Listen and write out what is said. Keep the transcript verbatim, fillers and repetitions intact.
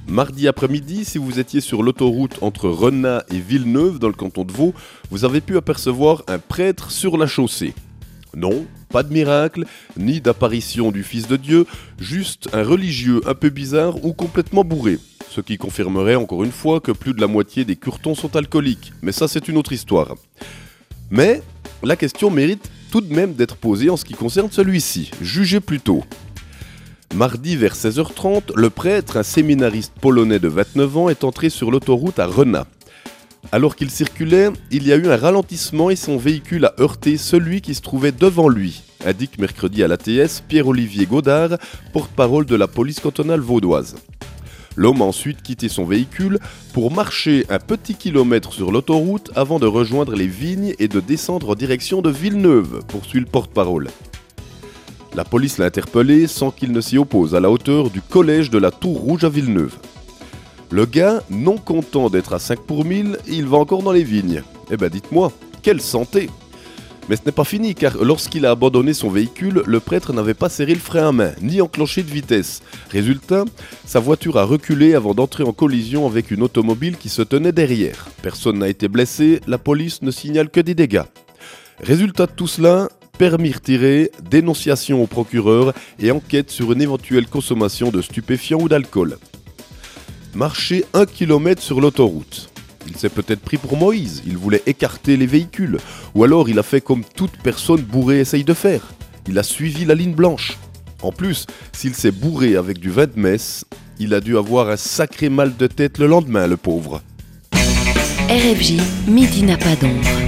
Mardi après-midi, si vous étiez sur l'autoroute entre Renat et Villeneuve, dans le canton de Vaud, vous avez pu apercevoir un prêtre sur la chaussée. Non, pas de miracle, ni d'apparition du Fils de Dieu, juste un religieux un peu bizarre ou complètement bourré. Ce qui confirmerait encore une fois que plus de la moitié des curtons sont alcooliques. Mais ça, c'est une autre histoire. Mais la question mérite tout de même d'être posée en ce qui concerne celui-ci. Jugez plutôt. Mardi vers seize heures trente, le prêtre, un séminariste polonais de vingt-neuf ans, est entré sur l'autoroute à Renat. Alors qu'il circulait, il y a eu un ralentissement et son véhicule a heurté celui qui se trouvait devant lui, indique mercredi à l'A T S Pierre-Olivier Godard, porte-parole de la police cantonale vaudoise. L'homme a ensuite quitté son véhicule pour marcher un petit kilomètre sur l'autoroute avant de rejoindre les vignes et de descendre en direction de Villeneuve, poursuit le porte-parole. La police l'a interpellé sans qu'il ne s'y oppose à la hauteur du collège de la Tour Rouge à Villeneuve. Le gars, non content d'être à cinq pour mille, il va encore dans les vignes. Eh ben dites-moi, quelle santé! Mais ce n'est pas fini, car lorsqu'il a abandonné son véhicule, le prêtre n'avait pas serré le frein à main, ni enclenché de vitesse. Résultat, sa voiture a reculé avant d'entrer en collision avec une automobile qui se tenait derrière. Personne n'a été blessé, la police ne signale que des dégâts. Résultat de tout cela, permis retiré, dénonciation au procureur et enquête sur une éventuelle consommation de stupéfiants ou d'alcool. Marcher un kilomètre sur l'autoroute. Il s'est peut-être pris pour Moïse, il voulait écarter les véhicules. Ou alors il a fait comme toute personne bourrée essaye de faire. Il a suivi la ligne blanche. En plus, s'il s'est bourré avec du vin de messe, il a dû avoir un sacré mal de tête le lendemain, le pauvre. R F J, midi n'a pas d'ombre.